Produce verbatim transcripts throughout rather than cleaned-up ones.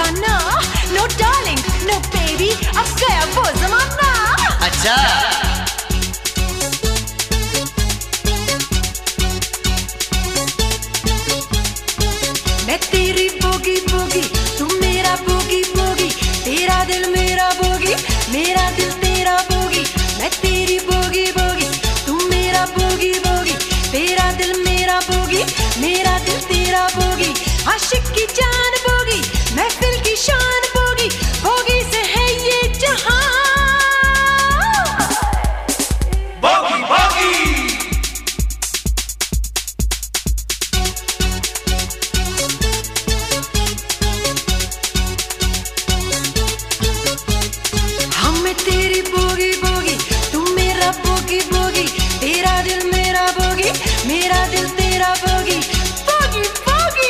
पुराना, no darling, no baby, अब गया वो जमाना। अच्छा मैं तेरी बोगी बोगी, तू मेरा बोगी बोगी, तेरा दिल मेरा बोगी, मेरा दिल तेरा बोगी। मैं तेरी बोगी बोगी, तू मेरा बोगी बोगी, तेरा दिल मेरा बोगी, मेरा दिल तेरा बोगी। आशिक की जान बोगी, महफिल की शान बोगी, बोगी से है ये जहां। बोगी बोगी हमें तेरी बोगी बोगी, तू मेरा बोगी बोगी, तेरा दिल मेरा बोगी, मेरा दिल तेरा बोगी। बोगी बोगी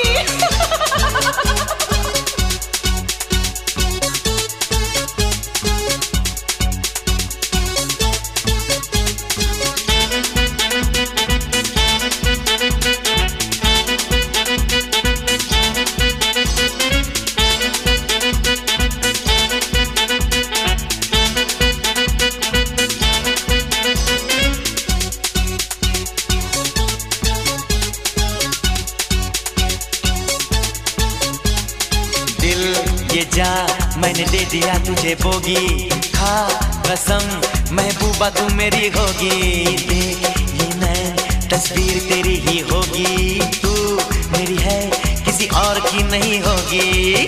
ये जा मैंने दे दिया तुझे बोगी, खा कसम महबूबा तू मेरी होगी। देख ये नैन तस्वीर तेरी ही होगी, तू मेरी है किसी और की नहीं होगी।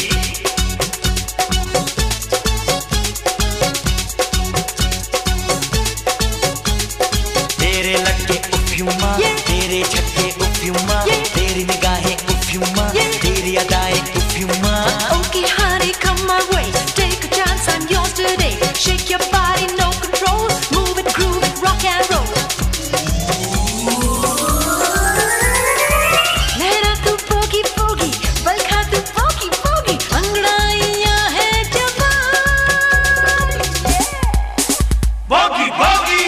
तेरे लटके उफ्यूमा, तेरे झटके उफ्यूमा, तेरी निगाहें उफ्यूमा, तेरी अदाएं उफ्यूमा। Okay, honey, come my way. Take a chance, I'm yours today. Shake your body, no control. Move it, groove it, rock and roll. लहरा तू बोगी बोगी, बलखा तू बोगी बोगी, अंगड़ाइयाँ है जवान। बोगी बोगी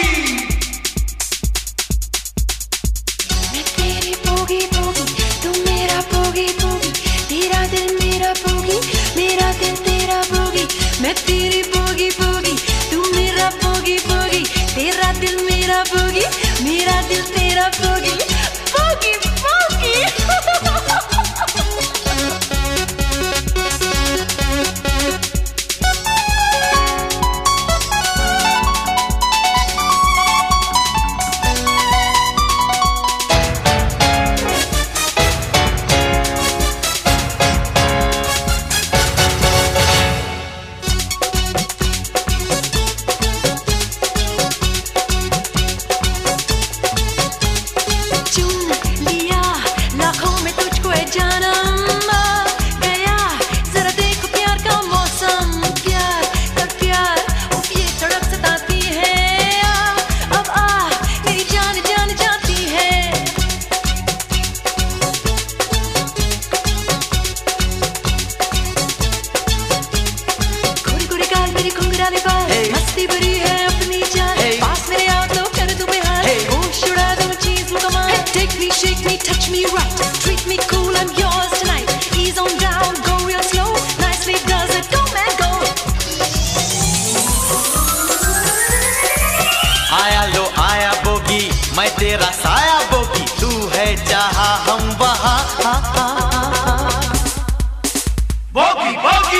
मैं तेरी बोगी बोगी, तू मेरा bogie bogie, तेरा दिल मेरा बोगी, मेरा दिल तेरा बोगी। मैं तेरी बोगी बोगी, तू मेरा बोगी बोगी, तेरा दिल मेरा बोगी, मेरा दिल तेरा बोगी। बोगी बोगी मस्ती भरी है अपनी जान, पास मेरे आ तो कर दूं बेहाल, होश उड़ा दूं चीज मुकम्मल। Take me, shake me, touch me right, treat me cool, I'm yours tonight. Ease on down, go real slow, nicely does it, go man go. आया लो आया बोगी, मैं तेरा साया बोगी, तू है जहां हम वहां। बोगी बोगी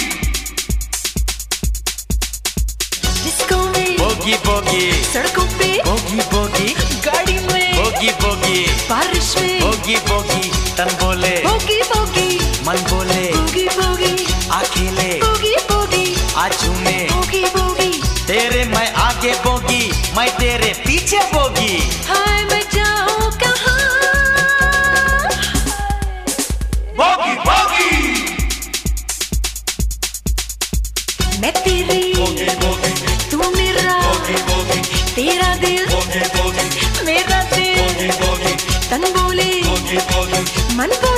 डिस्को में बोगी बोगी, सड़कों पे बोगी बोगी, गाड़ी में बोगी बोगी, बारिश में बोगी बोगी, तन बोले बोगी बोगी, मन बोले बोगी बोगी, आ खेले बोगी बोगी, आज झूमे बोगी बोगी। तेरे मैं आगे बोगी, मैं तेरे पीछे बोगी। हाय मैं जाऊं कहाँ? बोगी बोगी मैं तेरी बोगी बोगी, तू मेरा बोगी बोगी, तेरा दिल बोगी बोगी, मेरा दिल बोगी बोगी, तन बोले बोगी बोगी, मन बोले